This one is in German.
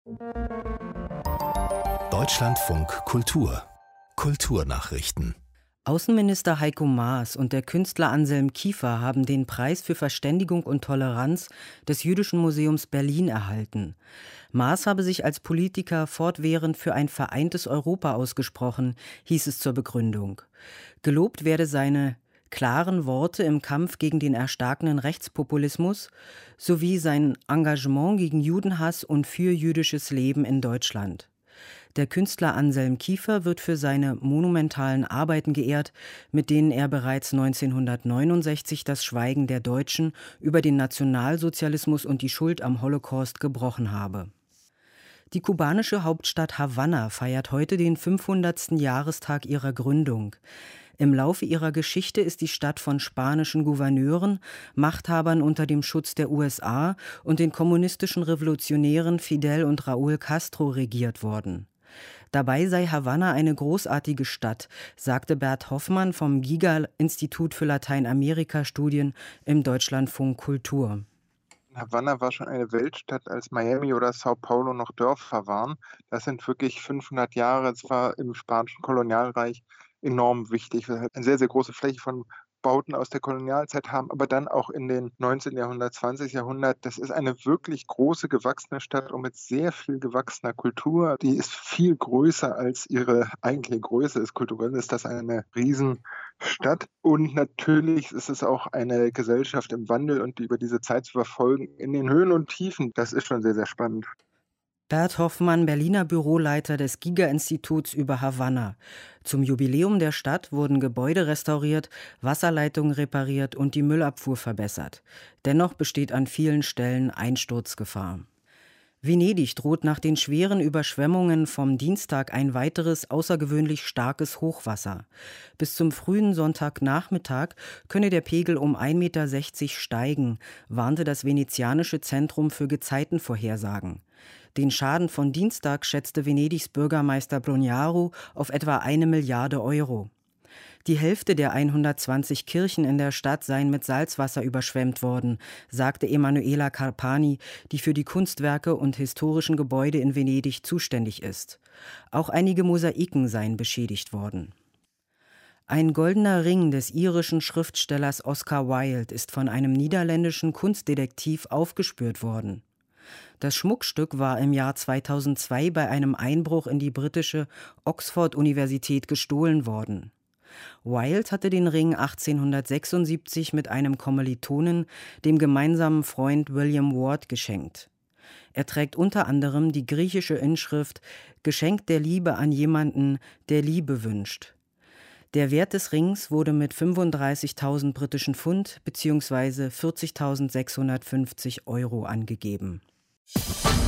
Deutschlandfunk Kultur Kulturnachrichten. Außenminister Heiko Maas und der Künstler Anselm Kiefer haben den Preis für Verständigung und Toleranz des Jüdischen Museums Berlin erhalten. Maas habe sich als Politiker fortwährend für ein vereintes Europa ausgesprochen, hieß es zur Begründung. Gelobt werde seine klaren Worte im Kampf gegen den erstarkenden Rechtspopulismus sowie sein Engagement gegen Judenhass und für jüdisches Leben in Deutschland. Der Künstler Anselm Kiefer wird für seine monumentalen Arbeiten geehrt, mit denen er bereits 1969 das Schweigen der Deutschen über den Nationalsozialismus und die Schuld am Holocaust gebrochen habe. Die kubanische Hauptstadt Havanna feiert heute den 500. Jahrestag ihrer Gründung. Im Laufe ihrer Geschichte ist die Stadt von spanischen Gouverneuren, Machthabern unter dem Schutz der USA und den kommunistischen Revolutionären Fidel und Raúl Castro regiert worden. Dabei sei Havanna eine großartige Stadt, sagte Bert Hoffmann vom GIGA-Institut für Lateinamerika-Studien im Deutschlandfunk Kultur. Havanna war schon eine Weltstadt, als Miami oder Sao Paulo noch Dörfer waren. Das sind wirklich 500 Jahre. Es war im spanischen Kolonialreich enorm wichtig. Wir hatten eine sehr, sehr große Fläche von Bauten aus der Kolonialzeit haben, aber dann auch in den 19. Jahrhundert, 20. Jahrhundert. Das ist eine wirklich große, gewachsene Stadt und mit sehr viel gewachsener Kultur. Die ist viel größer als ihre eigentliche Größe ist. Kulturell ist das eine Riesenstadt. Und natürlich ist es auch eine Gesellschaft im Wandel und über diese Zeit zu verfolgen in den Höhen und Tiefen, das ist schon sehr, sehr spannend. Bert Hoffmann, Berliner Büroleiter des GIGA-Instituts über Havanna. Zum Jubiläum der Stadt wurden Gebäude restauriert, Wasserleitungen repariert und die Müllabfuhr verbessert. Dennoch besteht an vielen Stellen Einsturzgefahr. Venedig droht nach den schweren Überschwemmungen vom Dienstag ein weiteres außergewöhnlich starkes Hochwasser. Bis zum frühen Sonntagnachmittag könne der Pegel um 1,60 Meter steigen, warnte das venezianische Zentrum für Gezeitenvorhersagen. Den Schaden von Dienstag schätzte Venedigs Bürgermeister Brugnaro auf etwa 1 Milliarde Euro. Die Hälfte der 120 Kirchen in der Stadt seien mit Salzwasser überschwemmt worden, sagte Emanuela Carpani, die für die Kunstwerke und historischen Gebäude in Venedig zuständig ist. Auch einige Mosaiken seien beschädigt worden. Ein goldener Ring des irischen Schriftstellers Oscar Wilde ist von einem niederländischen Kunstdetektiv aufgespürt worden. Das Schmuckstück war im Jahr 2002 bei einem Einbruch in die britische Oxford-Universität gestohlen worden. Wilde hatte den Ring 1876 mit einem Kommilitonen, dem gemeinsamen Freund William Ward, geschenkt. Er trägt unter anderem die griechische Inschrift »Geschenk der Liebe an jemanden, der Liebe wünscht«. Der Wert des Rings wurde mit 35.000 britischen Pfund bzw. 40.650 Euro angegeben.